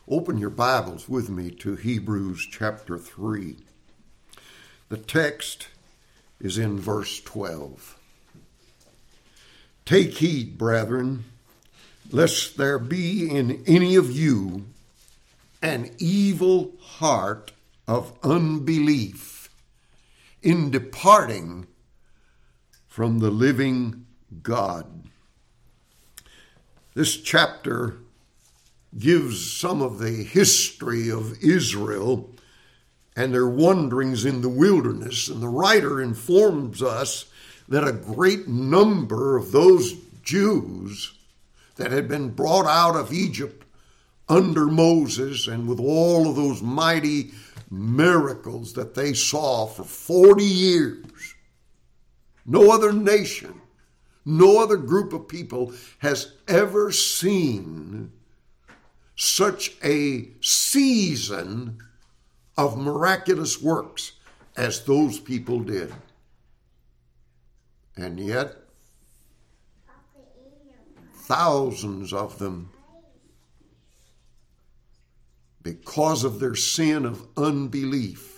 Open your Bibles with me to Hebrews chapter 3. The text is in verse 12. Take heed, brethren, lest there be in any of you an evil heart of unbelief in departing from the living God. This chapter gives some of the history of Israel and their wanderings in the wilderness. And the writer informs us that a great number of those Jews that had been brought out of Egypt under Moses and with all of those mighty miracles that they saw for 40 years, no other nation, no other group of people has ever seen such a season of miraculous works as those people did. And yet, thousands of them, because of their sin of unbelief,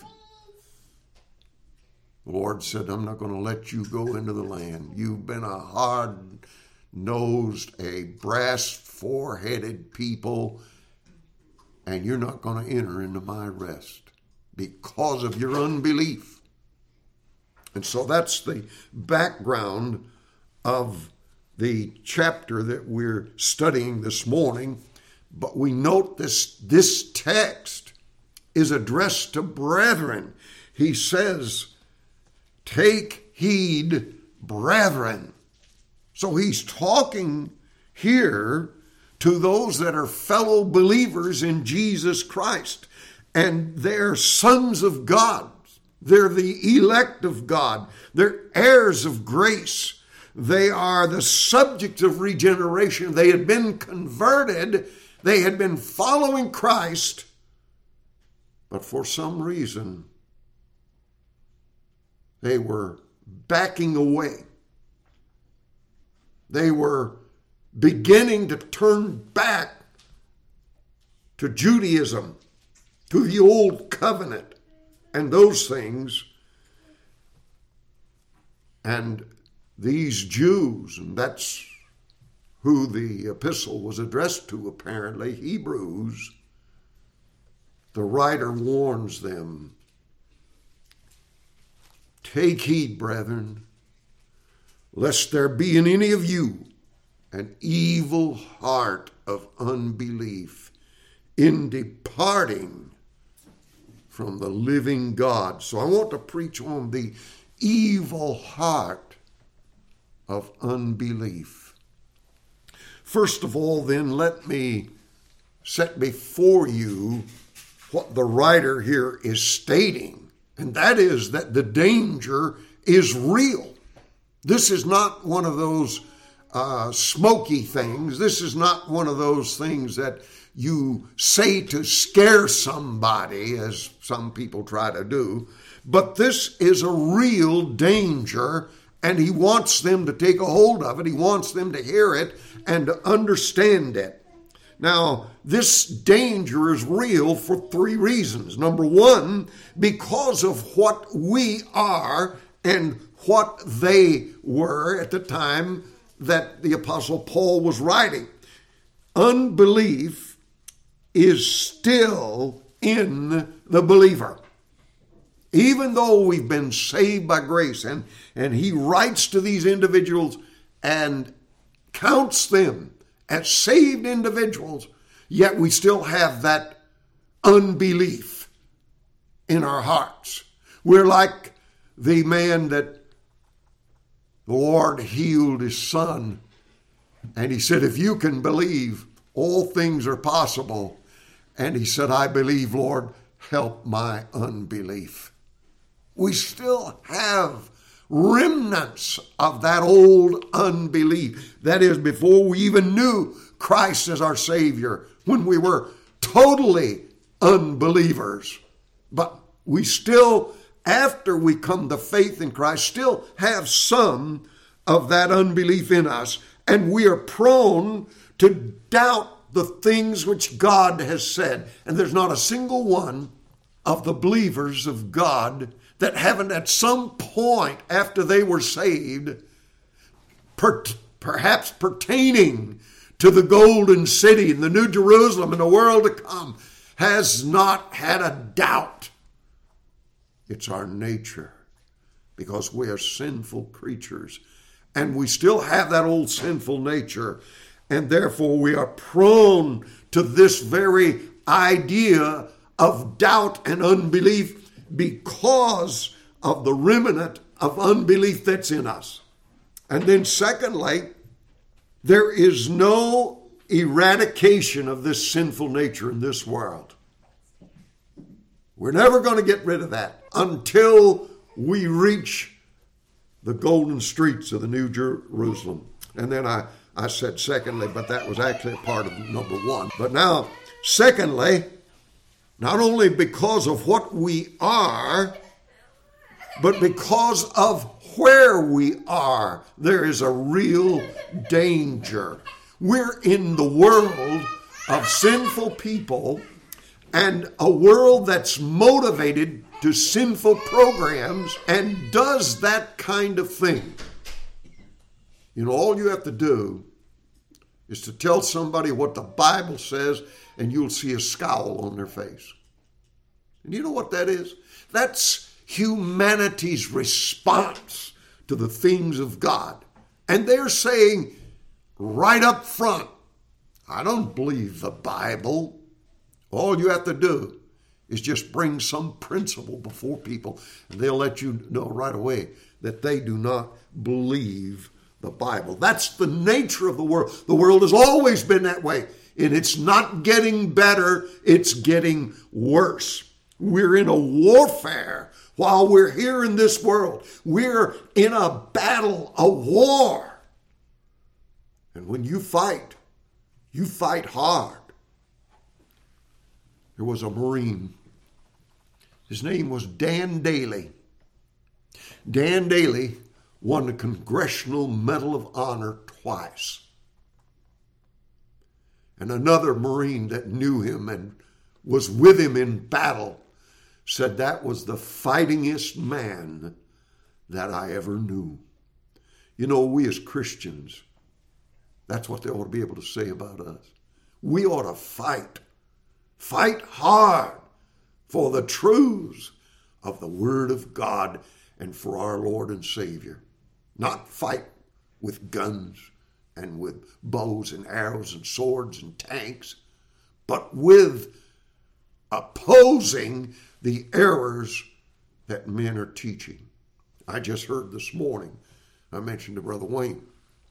the Lord said, I'm not going to let you go into the land. You've been a hard-nosed, a brass-foreheaded people, and you're not going to enter into my rest because of your unbelief. And so that's the background of the chapter that we're studying this morning. But we note this text is addressed to brethren. He says, take heed, brethren. So he's talking here to those that are fellow believers in Jesus Christ. And they're sons of God. They're the elect of God. They're heirs of grace. They are the subject of regeneration. They had been converted. They had been following Christ. But for some reason, they were backing away. They were beginning to turn back to Judaism, to the old covenant, and those things. And these Jews, and that's who the epistle was addressed to apparently, Hebrews, the writer warns them, take heed, brethren, lest there be in any of you an evil heart of unbelief in departing from the living God. So I want to preach on the evil heart of unbelief. First of all, then, let me set before you what the writer here is stating, and that is that the danger is real. This is not one of those smoky things. This is not one of those things that you say to scare somebody, as some people try to do. But this is a real danger, and he wants them to take a hold of it. He wants them to hear it and to understand it. Now, this danger is real for three reasons. Number one, because of what we are and what they were at the time that the Apostle Paul was writing. Unbelief is still in the believer. Even though we've been saved by grace, and he writes to these individuals and counts them as saved individuals, yet we still have that unbelief in our hearts. We're like the man that the Lord healed his son, and he said, if you can believe, all things are possible. And he said, I believe, Lord, help my unbelief. We still have remnants of that old unbelief. That is, before we even knew Christ as our Savior, when we were totally unbelievers. But we still, after we come to faith in Christ, still have some of that unbelief in us. And we are prone to doubt the things which God has said. And there's not a single one of the believers of God that haven't at some point after they were saved, perhaps pertaining to the golden city and the New Jerusalem and the world to come, has not had a doubt. It's our nature, because we are sinful creatures, and we still have that old sinful nature, and therefore we are prone to this very idea of doubt and unbelief because of the remnant of unbelief that's in us. And then secondly, there is no eradication of this sinful nature in this world. We're never going to get rid of that until we reach the golden streets of the New Jerusalem. And then I said secondly, but that was actually a part of number one. But now, secondly, not only because of what we are, but because of where we are, there is a real danger. We're in the world of sinful people, and a world that's motivated to sinful programs and does that kind of thing. You know, all you have to do is to tell somebody what the Bible says, and you'll see a scowl on their face. And you know what that is? That's humanity's response to the things of God. And they're saying right up front, I don't believe the Bible. All you have to do is just bring some principle before people, and they'll let you know right away that they do not believe the Bible. That's the nature of the world. The world has always been that way, and it's not getting better, it's getting worse. We're in a warfare while we're here in this world. We're in a battle, a war. And when you fight hard. There was a Marine. His name was Dan Daly. Dan Daly won the Congressional Medal of Honor twice. And another Marine that knew him and was with him in battle said that was the fightingest man that I ever knew. You know, we as Christians, that's what they ought to be able to say about us. We ought to fight. Fight hard for the truths of the Word of God and for our Lord and Savior. Not fight with guns and with bows and arrows and swords and tanks, but with opposing the errors that men are teaching. I just heard this morning, I mentioned to Brother Wayne,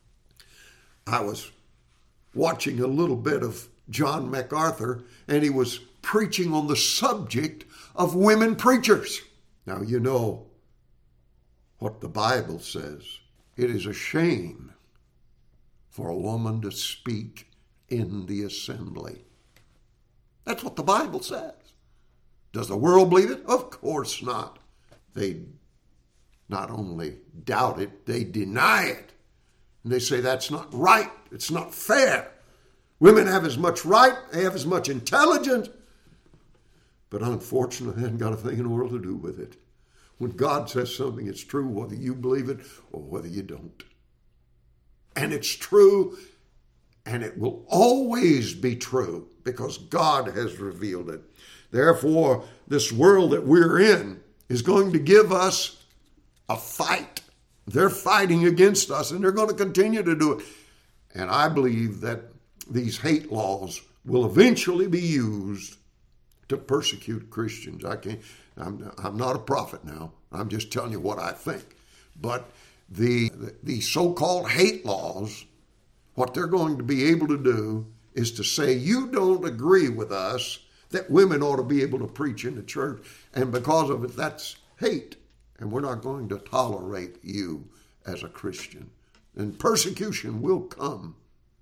I was watching a little bit of John MacArthur, and he was preaching on the subject of women preachers. Now, you know what the Bible says. It is a shame for a woman to speak in the assembly. That's what the Bible says. Does the world believe it? Of course not. They not only doubt it, they deny it. And they say that's not right. It's not fair. Women have as much right, they have as much intelligence, but unfortunately, they haven't got a thing in the world to do with it. When God says something, it's true whether you believe it or whether you don't. And it's true, and it will always be true because God has revealed it. Therefore, this world that we're in is going to give us a fight. They're fighting against us, and they're going to continue to do it. And I believe that these hate laws will eventually be used to persecute Christians. I'm not a prophet now. I'm just telling you what I think. But the so-called hate laws, what they're going to be able to do is to say, you don't agree with us that women ought to be able to preach in the church, and because of it, that's hate, and we're not going to tolerate you as a Christian. And persecution will come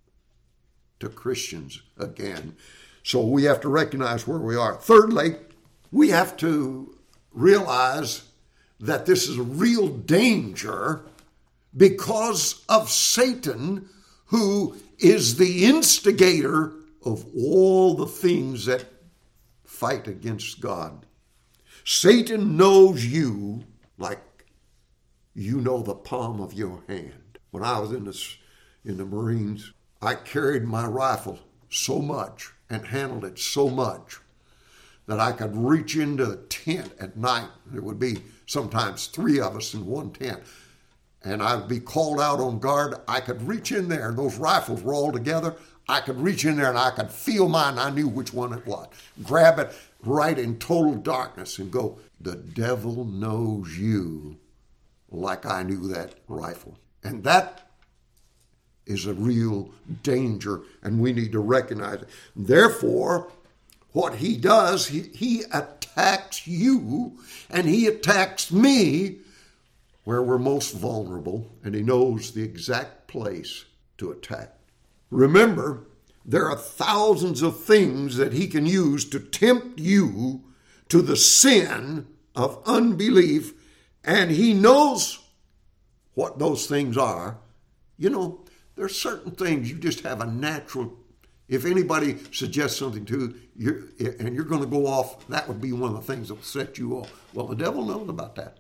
to Christians again. So we have to recognize where we are. Thirdly, we have to realize that this is a real danger because of Satan, who is the instigator of all the things that fight against God. Satan knows you like you know the palm of your hand. When I was in the Marines, I carried my rifle so much and handled it so much that I could reach into the tent at night. There would be sometimes 3 of us in one tent. And I'd be called out on guard. I could reach in there, and those rifles were all together. I could reach in there and I could feel mine. I knew which one it was. Grab it right in total darkness and go, the devil knows you like I knew that rifle. And that is a real danger, and we need to recognize it. Therefore, what he does, he attacks you and he attacks me where we're most vulnerable, and he knows the exact place to attack. Remember, there are thousands of things that he can use to tempt you to the sin of unbelief, and he knows what those things are. You know, there's certain things you just have a natural, if anybody suggests something to you and you're going to go off, that would be one of the things that will set you off. Well, the devil knows about that.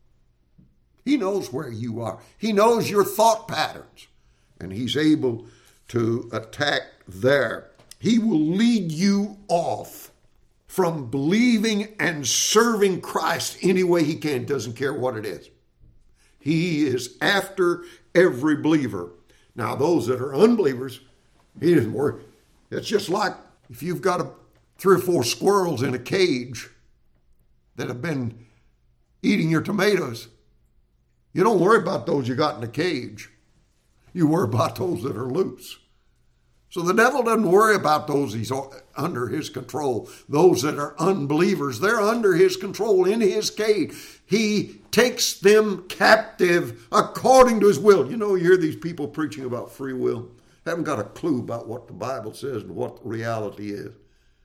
He knows where you are. He knows your thought patterns, and he's able to attack there. He will lead you off from believing and serving Christ any way he can. Doesn't care what it is. He is after every believer. Now, those that are unbelievers, he doesn't worry. It's just like if you've got 3 or 4 squirrels in a cage that have been eating your tomatoes. You don't worry about those you got in the cage. You worry about those that are loose. So the devil doesn't worry about those he's under his control. Those that are unbelievers, they're under his control in his cage. He takes them captive according to his will. You know, you hear these people preaching about free will. Haven't got a clue about what the Bible says and what the reality is.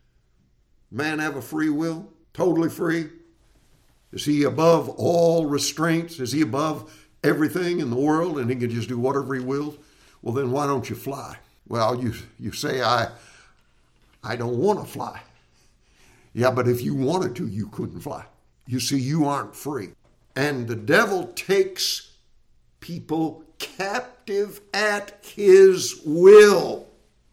Man have a free will? Totally free? Is he above all restraints? Is he above everything in the world and he can just do whatever he wills? Well, then why don't you fly? Well, you say, I don't want to fly. Yeah, but if you wanted to, you couldn't fly. You see, you aren't free. And the devil takes people captive at his will.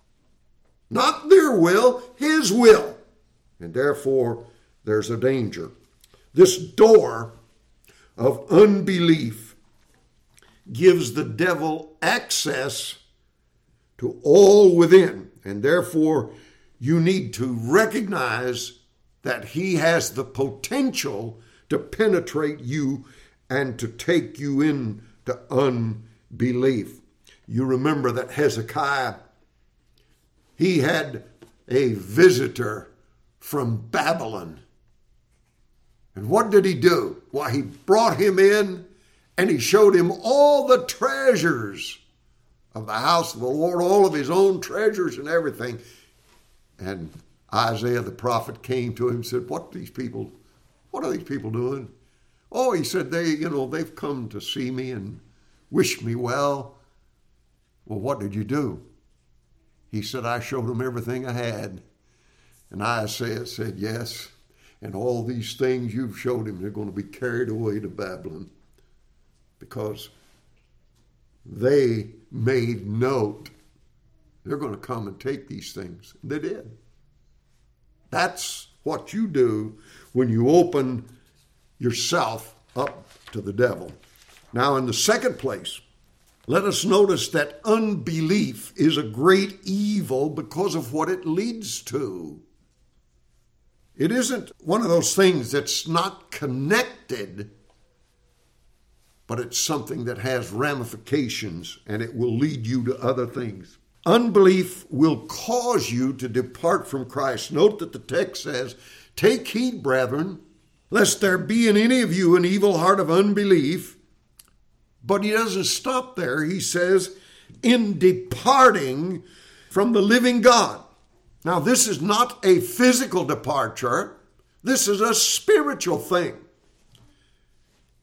Not their will, his will. And therefore, there's a danger. This door of unbelief gives the devil access to all within, and therefore you need to recognize that he has the potential to penetrate you and to take you into unbelief. You remember that Hezekiah, he had a visitor from Babylon. And what did he do? Why, he brought him in and he showed him all the treasures of the house of the Lord, all of his own treasures and everything. And Isaiah the prophet came to him and said, what are these people doing? Oh, he said, they've come to see me and wish me well. Well, what did you do? He said, I showed them everything I had. And Isaiah said, yes. And all these things you've showed him, they're going to be carried away to Babylon because they made note. They're going to come and take these things. They did. That's what you do when you open yourself up to the devil. Now, in the second place, let us notice that unbelief is a great evil because of what it leads to. It isn't one of those things that's not connected, but it's something that has ramifications and it will lead you to other things. Unbelief will cause you to depart from Christ. Note that the text says, take heed, brethren, lest there be in any of you an evil heart of unbelief. But he doesn't stop there. He says, in departing from the living God. Now, this is not a physical departure. This is a spiritual thing.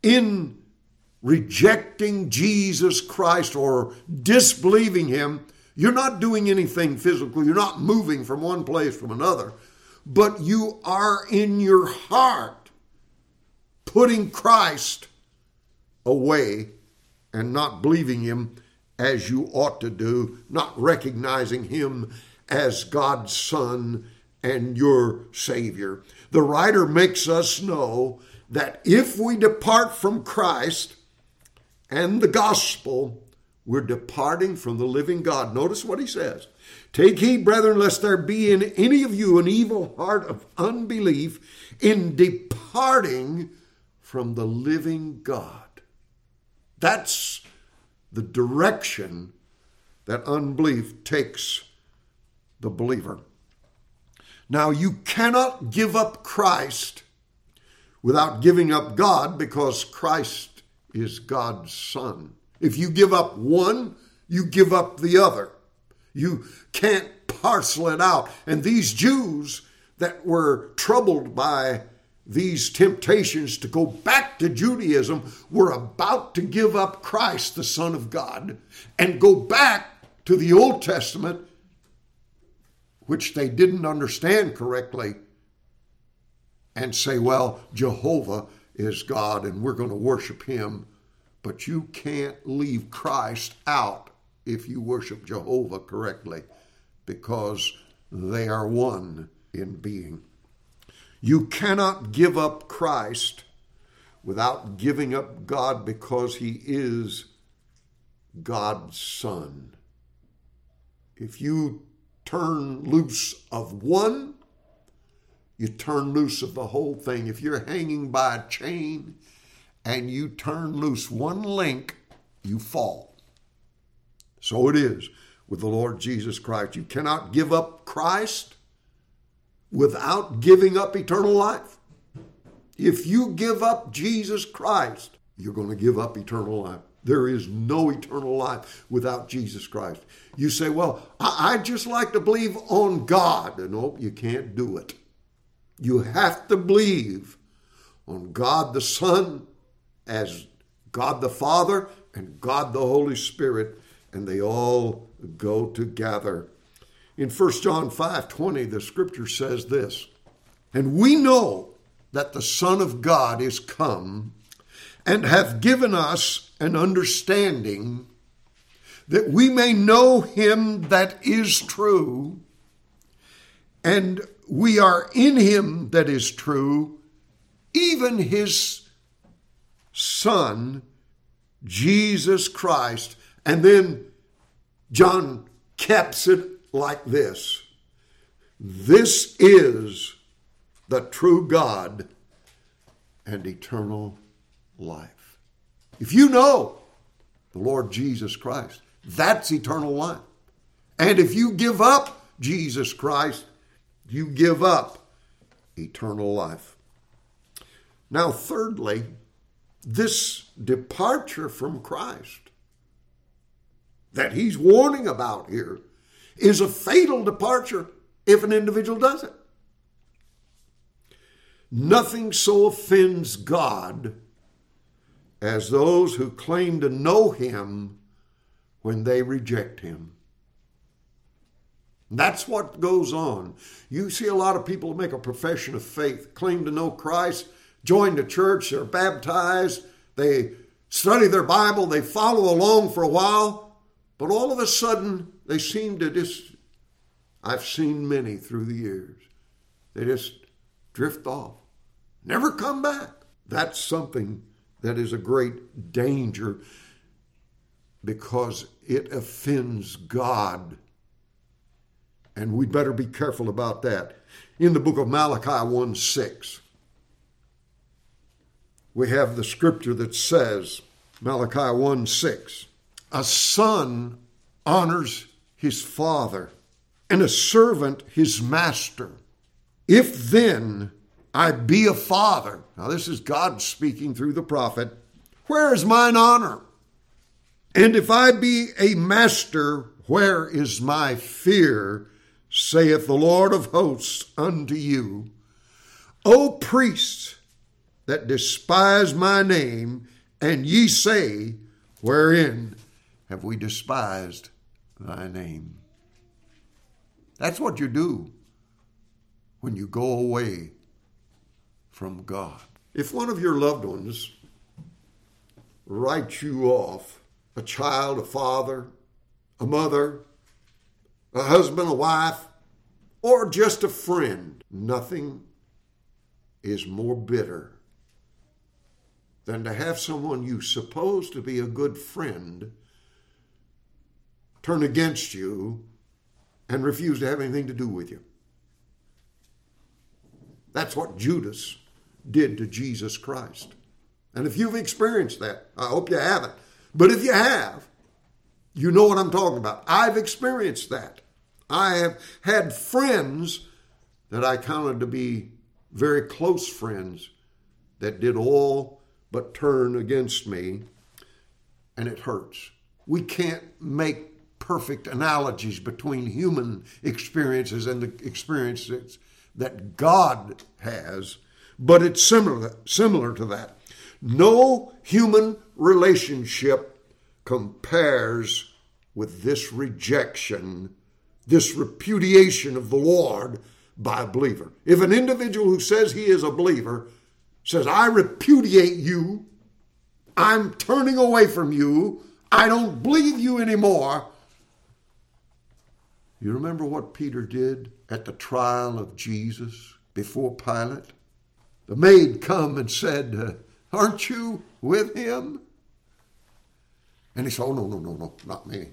In rejecting Jesus Christ or disbelieving him, You're not doing anything physical. You're not moving from one place from another. But you are in your heart putting Christ away and not believing him as you ought to do, not recognizing him as God's Son and your Savior. The writer makes us know that if we depart from Christ and the gospel, we're departing from the living God. Notice what he says. Take heed, brethren, lest there be in any of you an evil heart of unbelief in departing from the living God. That's the direction that unbelief takes the believer. Now, you cannot give up Christ without giving up God, because Christ is God's Son. If you give up one, you give up the other. You can't parcel it out. And these Jews that were troubled by these temptations to go back to Judaism were about to give up Christ, the Son of God, and go back to the Old Testament, which they didn't understand correctly, and say, well, Jehovah is God and we're going to worship him. But you can't leave Christ out if you worship Jehovah correctly, because they are one in being. You cannot give up Christ without giving up God, because he is God's Son. If you turn loose of one, you turn loose of the whole thing. If you're hanging by a chain and you turn loose one link, you fall. So it is with the Lord Jesus Christ. You cannot give up Christ without giving up eternal life. If you give up Jesus Christ, you're going to give up eternal life. There is no eternal life without Jesus Christ. You say, well, I just like to believe on God. No, you can't do it. You have to believe on God the Son as God the Father and God the Holy Spirit, and they all go together. In 1 John 5:20, the scripture says this, and we know that the Son of God is come and hath given us an understanding that we may know him that is true, and we are in him that is true, even his Son, Jesus Christ. And then John caps it like this. This is the true God and eternal life. If you know the Lord Jesus Christ, that's eternal life. And if you give up Jesus Christ, you give up eternal life. Now, thirdly, this departure from Christ that he's warning about here is a fatal departure if an individual does it. Nothing so offends God as those who claim to know him when they reject him. That's what goes on. You see a lot of people make a profession of faith, claim to know Christ, join the church, they're baptized, they study their Bible, they follow along for a while, but all of a sudden they seem to I've seen many through the years, they just drift off, never come back. That's something that is a great danger, because it offends God. And we'd better be careful about that. In the book of Malachi 1:6, we have the scripture that says, Malachi 1:6, a son honors his father, and a servant his master. If then I be a father, now this is God speaking through the prophet, where is mine honor? And if I be a master, where is my fear? Saith the Lord of hosts unto you, O priests that despise my name, and ye say, wherein have we despised thy name. That's what you do when you go away from God. If one of your loved ones writes you off, a child, a father, a mother, a husband, a wife, or just a friend, nothing is more bitter than to have someone you suppose to be a good friend turn against you and refuse to have anything to do with you. That's what Judas did to Jesus Christ. And if you've experienced that, I hope you haven't. But if you have, you know what I'm talking about. I've experienced that. I have had friends that I counted to be very close friends that did all but turn against me, and it hurts. We can't make perfect analogies between human experiences and the experiences that God has, but it's similar to that. No human relationship compares with this rejection, this repudiation of the Lord by a believer. If an individual who says he is a believer says, I repudiate you, I'm turning away from you, I don't believe you anymore. You remember what Peter did at the trial of Jesus before Pilate? The maid come and said, aren't you with him? And he said, oh, no, not me.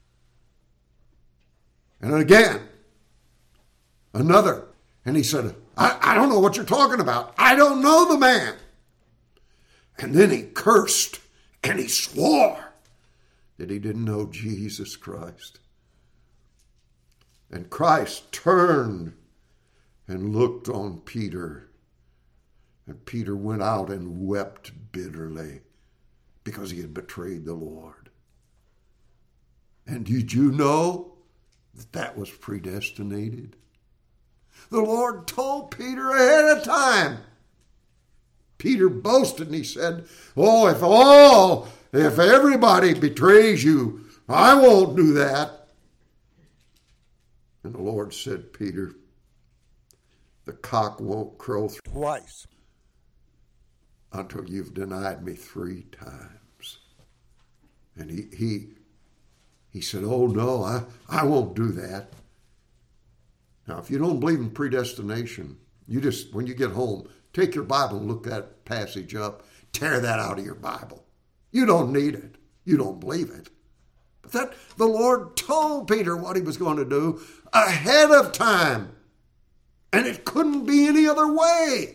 And then again, another. And he said, I don't know what you're talking about. I don't know the man. And then he cursed and he swore that he didn't know Jesus Christ. And Christ turned and looked on Peter. And Peter went out and wept bitterly because he had betrayed the Lord. And did you know that that was predestinated? The Lord told Peter ahead of time. Peter boasted and he said, oh, if everybody betrays you, I won't do that. And the Lord said, Peter, the cock won't crow twice until you've denied me 3 times. And he said, oh no, I won't do that. Now, if you don't believe in predestination, you just, when you get home, take your Bible and look that passage up, tear that out of your Bible. You don't need it. You don't believe it. But that the Lord told Peter what he was going to do ahead of time. And it couldn't be any other way.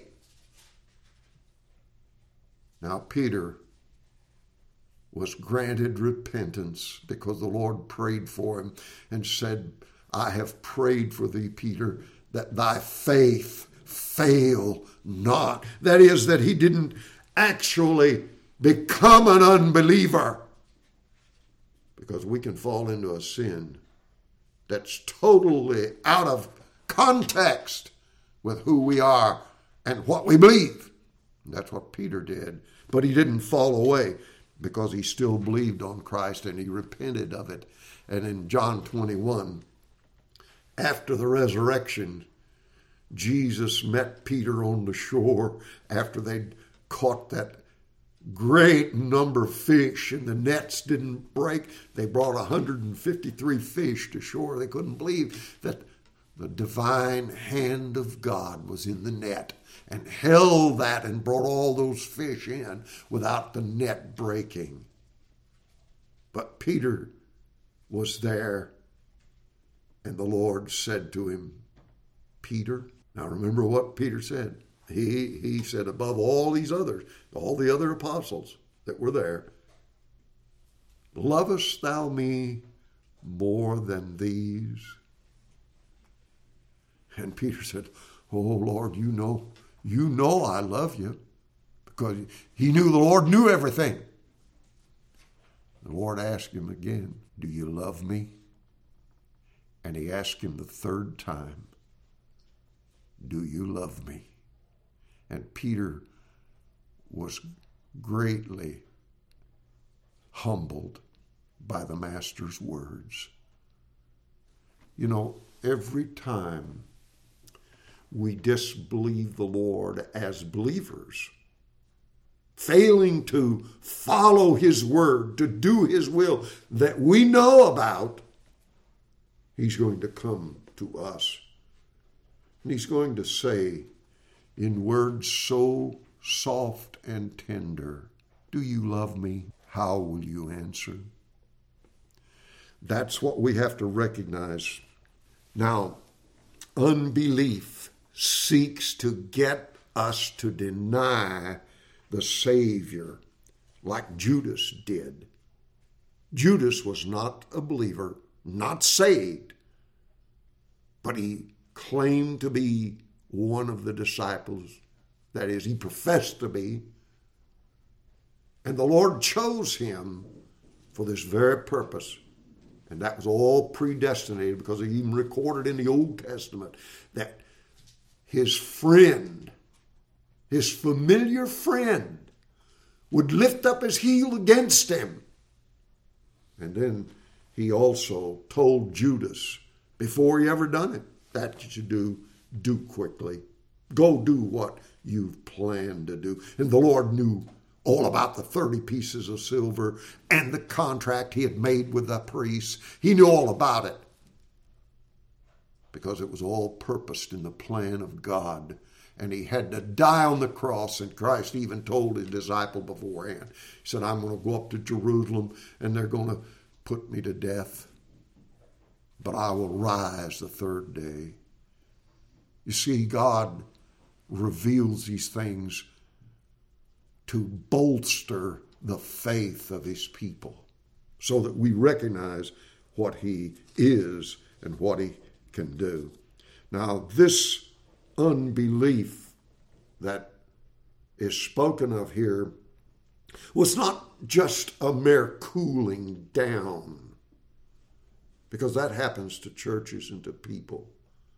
Now, Peter was granted repentance because the Lord prayed for him and said, I have prayed for thee, Peter, that thy faith fail not. That is, that he didn't actually become an unbeliever. Because we can fall into a sin that's totally out of context with who we are and what we believe. And that's what Peter did. But he didn't fall away because he still believed on Christ and he repented of it. And in John 21, after the resurrection, Jesus met Peter on the shore after they'd caught that great number of fish and the nets didn't break. They brought 153 fish to shore. They couldn't believe that the divine hand of God was in the net and held that and brought all those fish in without the net breaking. But Peter was there, and the Lord said to him, Peter, now remember what Peter said. He said, above all these others, all the other apostles that were there, lovest thou me more than these? And Peter said, oh, Lord, you know I love you. Because he knew the Lord knew everything. The Lord asked him again, do you love me? And he asked him the 3rd time, do you love me? And Peter was greatly humbled by the Master's words. You know, every time we disbelieve the Lord as believers, failing to follow His word, to do His will that we know about, He's going to come to us. And He's going to say in words so soft and tender, "Do you love me?" How will you answer? That's what we have to recognize. Now, unbelief seeks to get us to deny the Savior like Judas did. Judas was not a believer, not saved, but he claimed to be one of the disciples. That is, he professed to be. And the Lord chose him for this very purpose. And that was all predestinated, because he even recorded in the Old Testament that his friend, his familiar friend, would lift up his heel against him. And then he also told Judas, before he ever done it, that you should do quickly. Go do what you've planned to do. And the Lord knew all about the 30 pieces of silver and the contract he had made with the priests. He knew all about it, because it was all purposed in the plan of God. And he had to die on the cross. And Christ even told his disciple beforehand, he said, "I'm going to go up to Jerusalem and they're going to put me to death, but I will rise the third day." You see, God reveals these things to bolster the faith of His people, so that we recognize what He is and what He can do. Now, this unbelief that is spoken of here was not just a mere cooling down, because that happens to churches and to people.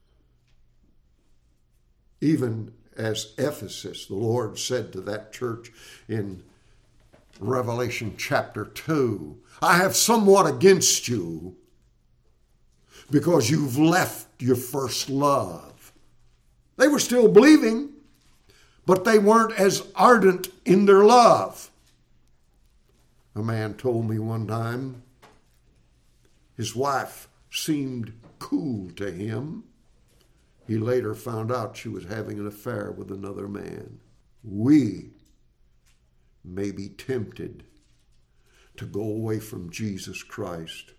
Even as Ephesus, the Lord said to that church in Revelation chapter 2, "I have somewhat against you, because you've left your first love." They were still believing, but they weren't as ardent in their love. A man told me one time his wife seemed cool to him. He later found out she was having an affair with another man. We may be tempted to go away from Jesus Christ,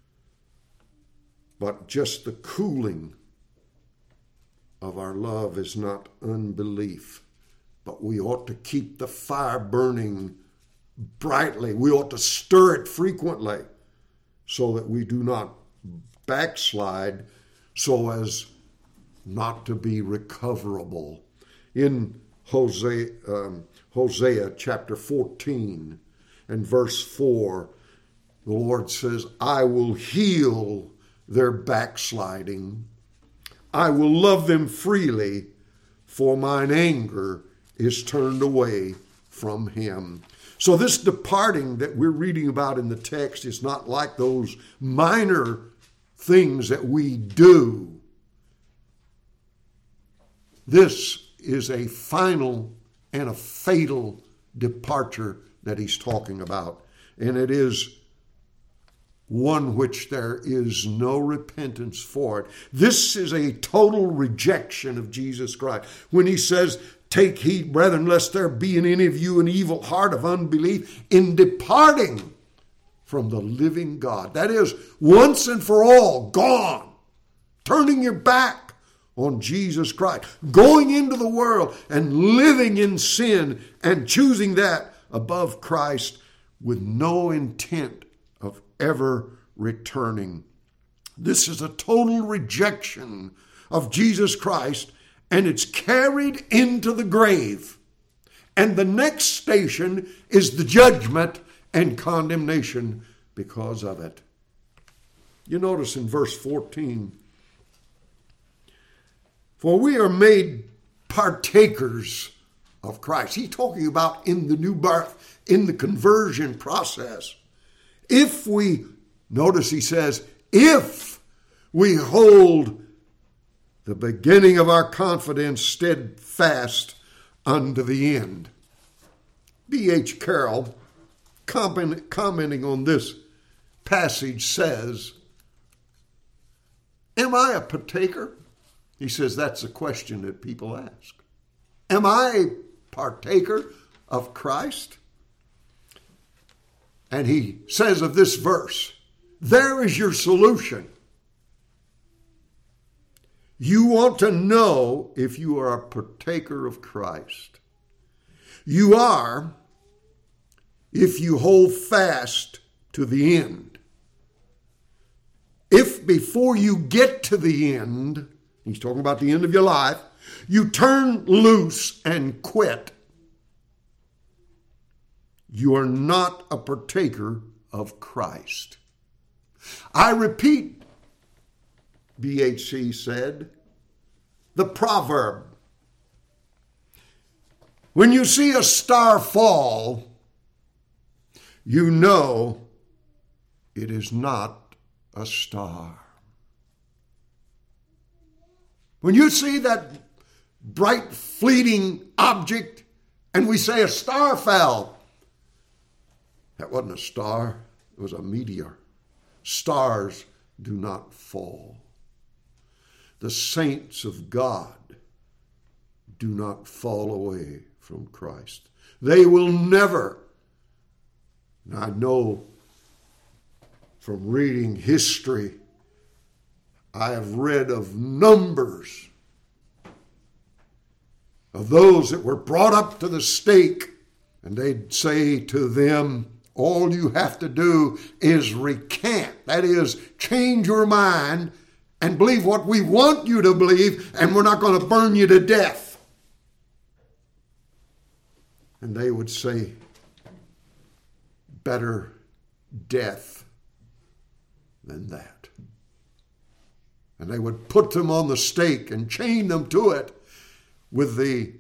but just the cooling of our love is not unbelief, but we ought to keep the fire burning brightly. We ought to stir it frequently, so that we do not backslide, so as not to be recoverable. In Hosea chapter 14 and verse 4, the Lord says, "I will heal their backsliding. I will love them freely, for mine anger is turned away from him." So this departing that we're reading about in the text is not like those minor things that we do. This is a final and a fatal departure that he's talking about. And it is one which there is no repentance for it. This is a total rejection of Jesus Christ. When he says, "Take heed, brethren, lest there be in any of you an evil heart of unbelief in departing from the living God." That is, once and for all, gone. Turning your back on Jesus Christ, going into the world and living in sin and choosing that above Christ with no intent of ever returning. This is a total rejection of Jesus Christ, and it's carried into the grave. And the next station is the judgment and condemnation because of it. You notice in verse 14, "For we are made partakers of Christ." He's talking about in the new birth, in the conversion process. If we, notice he says, if we hold the beginning of our confidence steadfast unto the end. B.H. Carroll, commenting on this passage, says, am I a partaker? He says that's a question that people ask. Am I a partaker of Christ? And he says of this verse, there is your solution. You want to know if you are a partaker of Christ. You are if you hold fast to the end. If before you get to the end, he's talking about the end of your life, you turn loose and quit, you are not a partaker of Christ. I repeat, BHC said, the proverb. When you see a star fall, you know it is not a star. When you see that bright, fleeting object and we say a star fell, that wasn't a star, it was a meteor. Stars do not fall. The saints of God do not fall away from Christ. They will never. And I know from reading history, I have read of numbers of those that were brought up to the stake, and they'd say to them, all you have to do is recant. That is, change your mind and believe what we want you to believe, and we're not going to burn you to death. And they would say, better death than that. And they would put them on the stake and chain them to it with the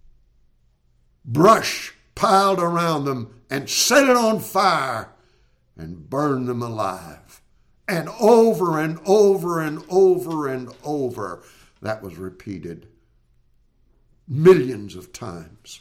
brush piled around them and set it on fire and burn them alive. And over and over and over and over, that was repeated millions of times.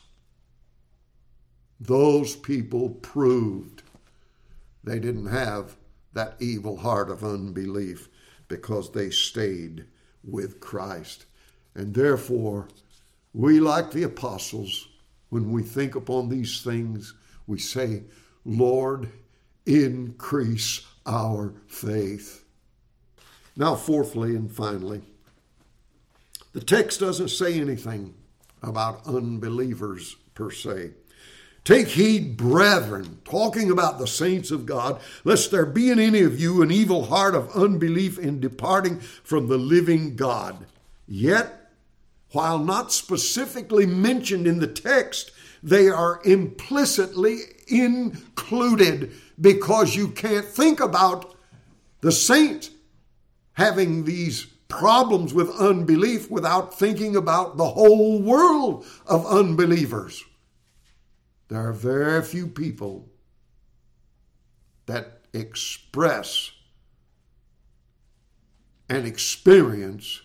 Those people proved they didn't have that evil heart of unbelief because they stayed with Christ. And therefore, we, like the apostles, when we think upon these things, we say, Lord, increase our faith. Now, fourthly and finally, the text doesn't say anything about unbelievers per se. Take heed, brethren, talking about the saints of God, lest there be in any of you an evil heart of unbelief in departing from the living God. Yet, while not specifically mentioned in the text, they are implicitly included, because you can't think about the saint having these problems with unbelief without thinking about the whole world of unbelievers. There are very few people that express and experience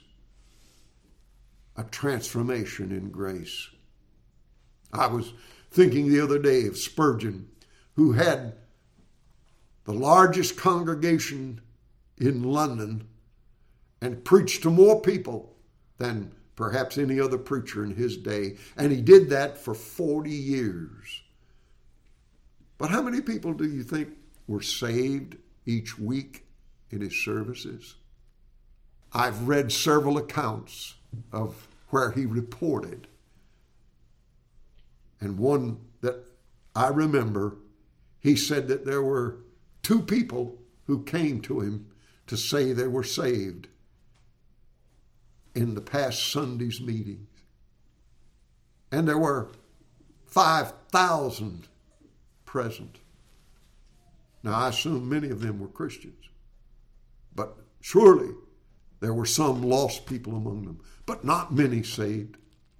a transformation in grace. I was thinking the other day of Spurgeon, who had the largest congregation in London and preached to more people than perhaps any other preacher in his day. And he did that for 40 years. But how many people do you think were saved each week in his services? I've read several accounts of where he reported. And one that I remember, he said that there were 2 people who came to him to say they were saved in the past Sunday's meetings. And there were 5,000 present. Now, I assume many of them were Christians, but surely there were some lost people among them, but not many saved.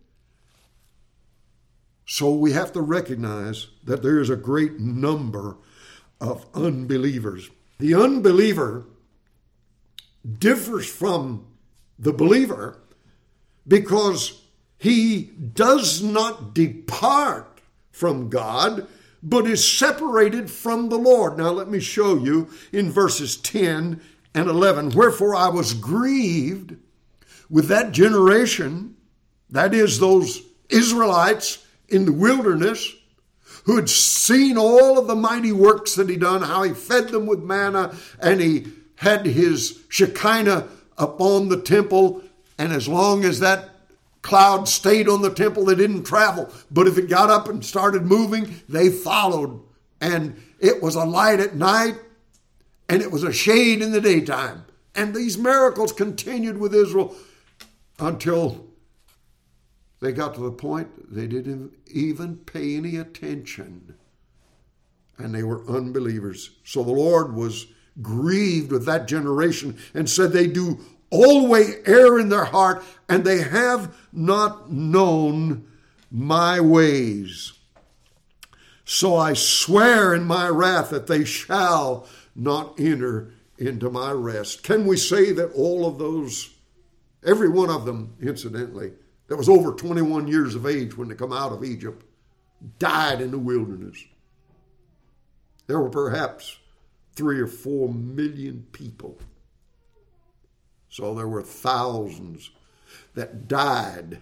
So we have to recognize that there is a great number of unbelievers. The unbeliever differs from the believer because he does not depart from God, but is separated from the Lord. Now let me show you in verses 10 and 11. Wherefore I was grieved with that generation, that is those Israelites in the wilderness, who had seen all of the mighty works that he done, how he fed them with manna, and he had his Shekinah upon the temple, and as long as that cloud stayed on the temple, they didn't travel. But if it got up and started moving, they followed. And it was a light at night, and it was a shade in the daytime. And these miracles continued with Israel until they got to the point they didn't even pay any attention. And they were unbelievers. So the Lord was grieved with that generation and said they do always err in their heart, and they have not known my ways. So I swear in my wrath that they shall not enter into my rest. Can we say that all of those, every one of them, incidentally, that was over 21 years of age when they come out of Egypt, died in the wilderness? There were perhaps 3 or 4 million people. So there were thousands that died.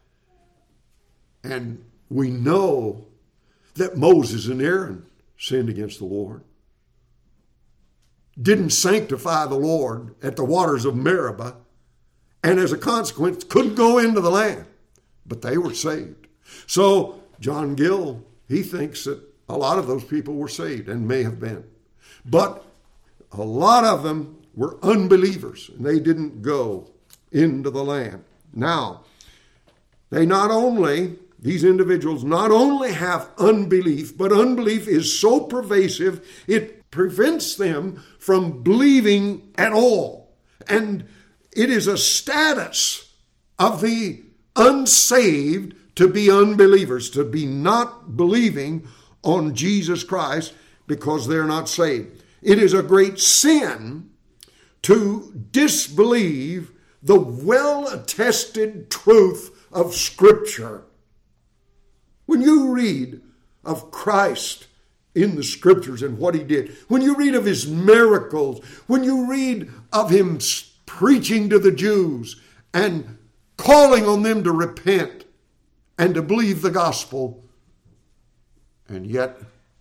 And we know that Moses and Aaron sinned against the Lord, didn't sanctify the Lord at the waters of Meribah, and as a consequence couldn't go into the land. But they were saved. So John Gill, he thinks that a lot of those people were saved, and may have been. But a lot of them were unbelievers, and they didn't go into the land. Now, these individuals not only have unbelief, but unbelief is so pervasive, it prevents them from believing at all. And it is a status of the unsaved to be unbelievers, to be not believing on Jesus Christ because they're not saved. It is a great sin to disbelieve the well-attested truth of Scripture. When you read of Christ in the Scriptures and what he did, when you read of his miracles, when you read of him preaching to the Jews and calling on them to repent and to believe the gospel, and yet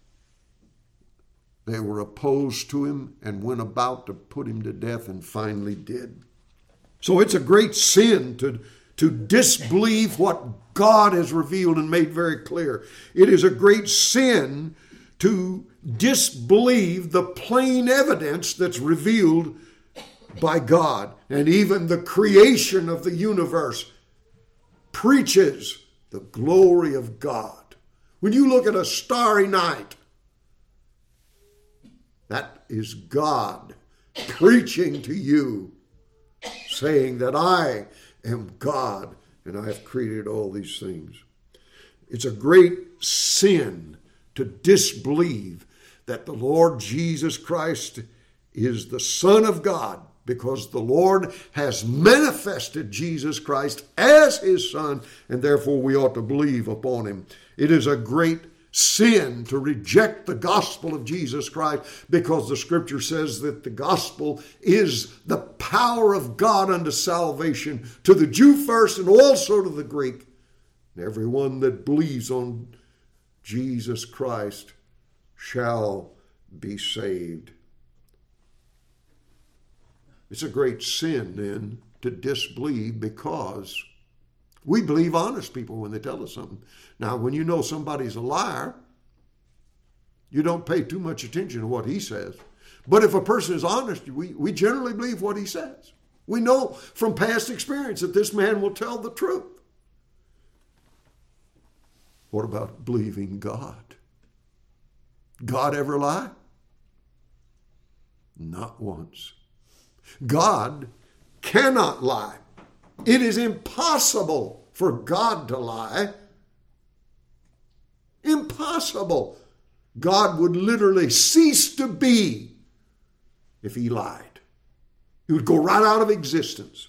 they were opposed to him and went about to put him to death and finally did. So it's a great sin to disbelieve what God has revealed and made very clear. It is a great sin to disbelieve the plain evidence that's revealed by God. And even the creation of the universe preaches the glory of God. When you look at a starry night, that is God preaching to you, saying that I am God and I have created all these things. It's a great sin to disbelieve that the Lord Jesus Christ is the Son of God, because the Lord has manifested Jesus Christ as his Son, and therefore we ought to believe upon him. It is a great sin to reject the gospel of Jesus Christ, because the Scripture says that the gospel is the power of God unto salvation to the Jew first and also to the Greek. And everyone that believes on Jesus Christ shall be saved. It's a great sin then to disbelieve, because we believe honest people when they tell us something. Now, when you know somebody's a liar, you don't pay too much attention to what he says. But if a person is honest, we generally believe what he says. We know from past experience that this man will tell the truth. What about believing God? God ever lie? Not once. God cannot lie. It is impossible for God to lie. Impossible. God would literally cease to be if he lied. It would go right out of existence.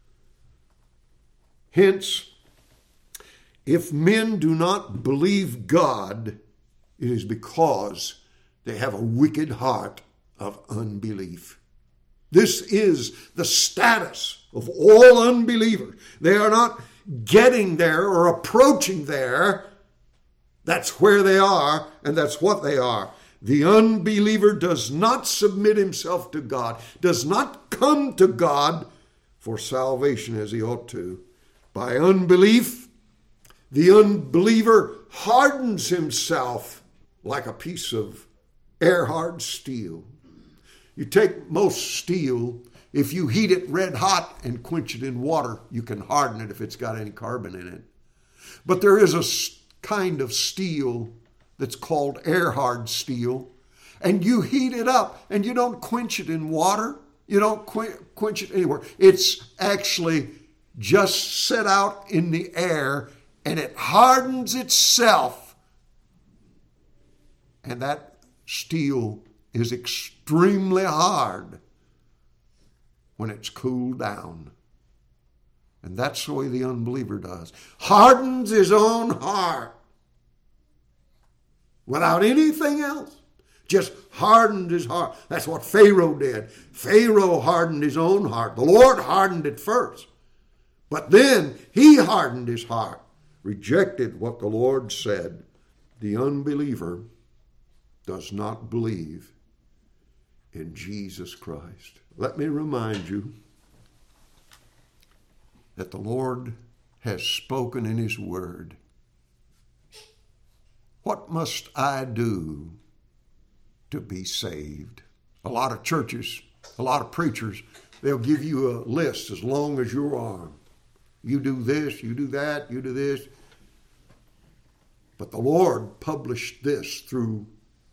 Hence, if men do not believe God, it is because they have a wicked heart of unbelief. This is the status of all unbelievers. They are not getting there or approaching there. That's where they are, and that's what they are. The unbeliever does not submit himself to God, does not come to God for salvation as he ought to. By unbelief, the unbeliever hardens himself like a piece of air-hard steel. You take most steel, if you heat it red hot and quench it in water, you can harden it if it's got any carbon in it. But there is a kind of steel that's called air-hard steel, and you heat it up, and you don't quench it in water. You don't quench it anywhere. It's actually just set out in the air, and it hardens itself. And that steel is extremely hard when it's cooled down. And that's the way the unbeliever does. Hardens his own heart without anything else. Just hardened his heart. That's what Pharaoh did. Pharaoh hardened his own heart. The Lord hardened it first. But then he hardened his heart, rejected what the Lord said. The unbeliever does not believe in Jesus Christ. Let me remind you that the Lord has spoken in his word. What must I do to be saved? A lot of churches, a lot of preachers, they'll give you a list as long as your arm. You do this, you do that, you do this. But the Lord published this through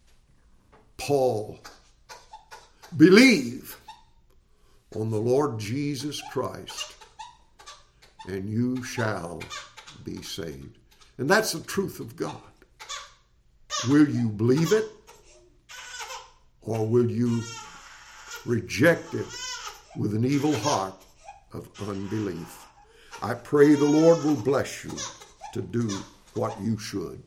Paul. Believe on the Lord Jesus Christ, and you shall be saved. And that's the truth of God. Will you believe it, or will you reject it with an evil heart of unbelief? I pray the Lord will bless you to do what you should.